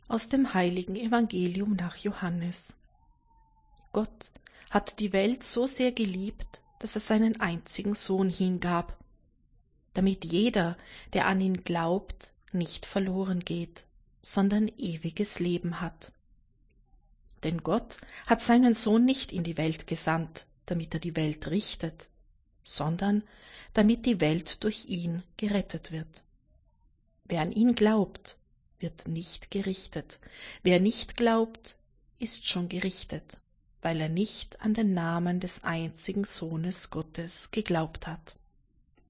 Aus dem heiligen Evangelium nach Johannes. Gott hat die Welt so sehr geliebt, dass er seinen einzigen Sohn hingab, damit jeder, der an ihn glaubt, nicht verloren geht, sondern ewiges Leben hat. Denn Gott hat seinen Sohn nicht in die Welt gesandt, damit er die Welt richtet, sondern damit die Welt durch ihn gerettet wird. Wer an ihn glaubt, wird nicht gerichtet. Wer nicht glaubt, ist schon gerichtet, weil er nicht an den Namen des einzigen Sohnes Gottes geglaubt hat.